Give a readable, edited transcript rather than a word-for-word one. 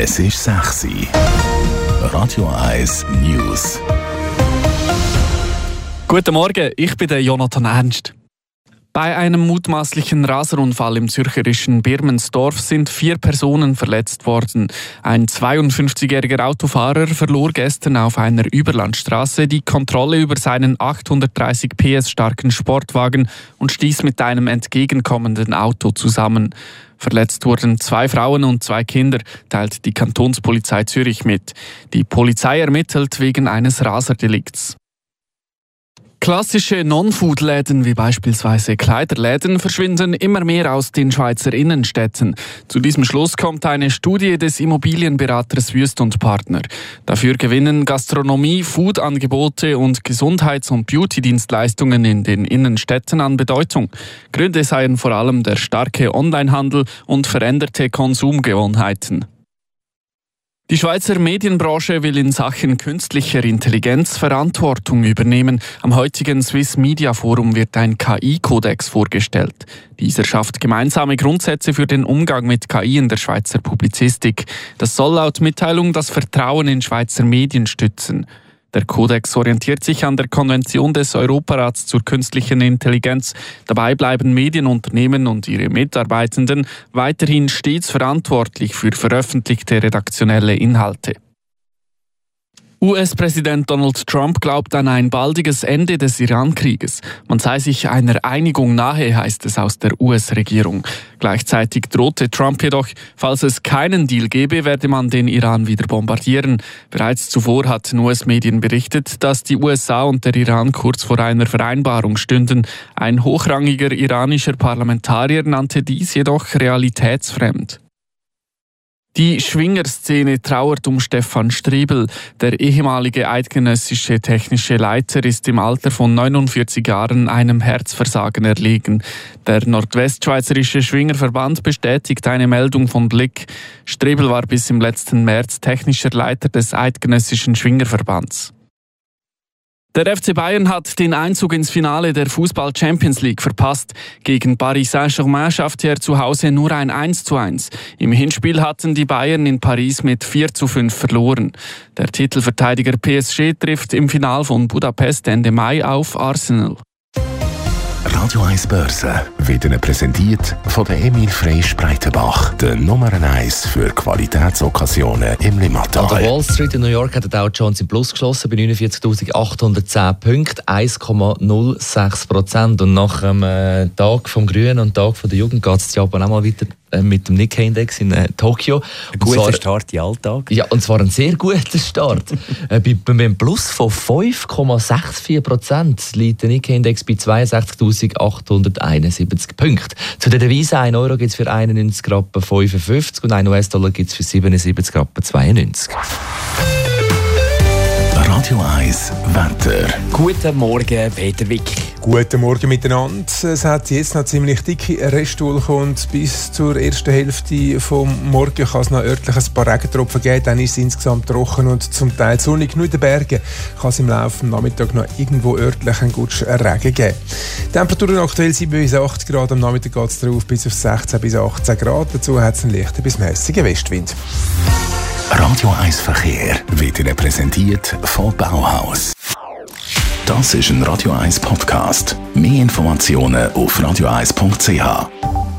Es ist 6 Uhr. Radio 1 News. Guten Morgen, ich bin der Jonathan Ernst. Bei einem mutmaßlichen Raserunfall im zürcherischen Birmensdorf sind 4 Personen verletzt worden. Ein 52-jähriger Autofahrer verlor gestern auf einer Überlandstraße die Kontrolle über seinen 830 PS starken Sportwagen und stieß mit einem entgegenkommenden Auto zusammen. Verletzt wurden 2 Frauen und 2 Kinder, teilt die Kantonspolizei Zürich mit. Die Polizei ermittelt wegen eines Raserdelikts. Klassische Non-Food-Läden wie beispielsweise Kleiderläden verschwinden immer mehr aus den Schweizer Innenstädten. Zu diesem Schluss kommt eine Studie des Immobilienberaters Wüest & Partner. Dafür gewinnen Gastronomie, Food-Angebote und Gesundheits- und Beauty-Dienstleistungen in den Innenstädten an Bedeutung. Gründe seien vor allem der starke Onlinehandel und veränderte Konsumgewohnheiten. Die Schweizer Medienbranche will in Sachen künstlicher Intelligenz Verantwortung übernehmen. Am heutigen Swiss Media Forum wird ein KI-Kodex vorgestellt. Dieser schafft gemeinsame Grundsätze für den Umgang mit KI in der Schweizer Publizistik. Das soll laut Mitteilung das Vertrauen in Schweizer Medien stützen. Der Kodex orientiert sich an der Konvention des Europarats zur künstlichen Intelligenz. Dabei bleiben Medienunternehmen und ihre Mitarbeitenden weiterhin stets verantwortlich für veröffentlichte redaktionelle Inhalte. US-Präsident Donald Trump glaubt an ein baldiges Ende des Iran-Krieges. Man sei sich einer Einigung nahe, heißt es aus der US-Regierung. Gleichzeitig drohte Trump jedoch, falls es keinen Deal gäbe, werde man den Iran wieder bombardieren. Bereits zuvor hatten US-Medien berichtet, dass die USA und der Iran kurz vor einer Vereinbarung stünden. Ein hochrangiger iranischer Parlamentarier nannte dies jedoch realitätsfremd. Die Schwingerszene trauert um Stefan Strebel. Der ehemalige eidgenössische technische Leiter ist im Alter von 49 Jahren einem Herzversagen erlegen. Der Nordwestschweizerische Schwingerverband bestätigt eine Meldung von Blick. Strebel war bis im letzten März technischer Leiter des eidgenössischen Schwingerverbands. Der FC Bayern hat den Einzug ins Finale der Fußball-Champions League verpasst. Gegen Paris Saint-Germain schaffte er zu Hause nur ein 1:1. Im Hinspiel hatten die Bayern in Paris mit 4:5 verloren. Der Titelverteidiger PSG trifft im Finale von Budapest Ende Mai auf Arsenal. Radio 1 Börse wird Ihnen präsentiert von der Emil Freysch Breitenbach, der Nummer 1 für Qualitätsokkasionen im Limmatal. An der Wall Street in New York hat der Dow Jones im Plus geschlossen bei 49.810 Punkten, 1,06%. Und nach dem Tag vom Grünen und Tag von der Jugend geht es Japan auch mal weiter mit dem Nikkei-Index in Tokio. Ein guter Start in den Alltag. Ja, und zwar ein sehr guter Start. Bei einem Plus von 5,64% liegt der Nikkei-Index bei 62.871 Punkten. Zu der Devise 1 Euro gibt es für 91,55 Rappen und 1 US-Dollar gibt es für 77,92 Rappen. Radio 1 Wetter. Guten Morgen, Peter Wick. Guten Morgen miteinander. Es hat jetzt noch ziemlich dicke Restwolken und bis zur ersten Hälfte vom Morgen kann es noch örtlich ein paar Regentropfen geben. Dann ist es insgesamt trocken und zum Teil sonnig. Nur in den Bergen kann es im Laufe des Nachmittags noch irgendwo örtlich einen guten Regen geben. Temperaturen aktuell 7 bis 8 Grad. Am Nachmittag geht es darauf bis auf 16 bis 18 Grad. Dazu hat es einen leichten bis mäßigen Westwind. Radio 1 Verkehr wird Ihnen präsentiert von Bauhaus. Das ist ein Radio 1 Podcast. Mehr Informationen auf radio1.ch.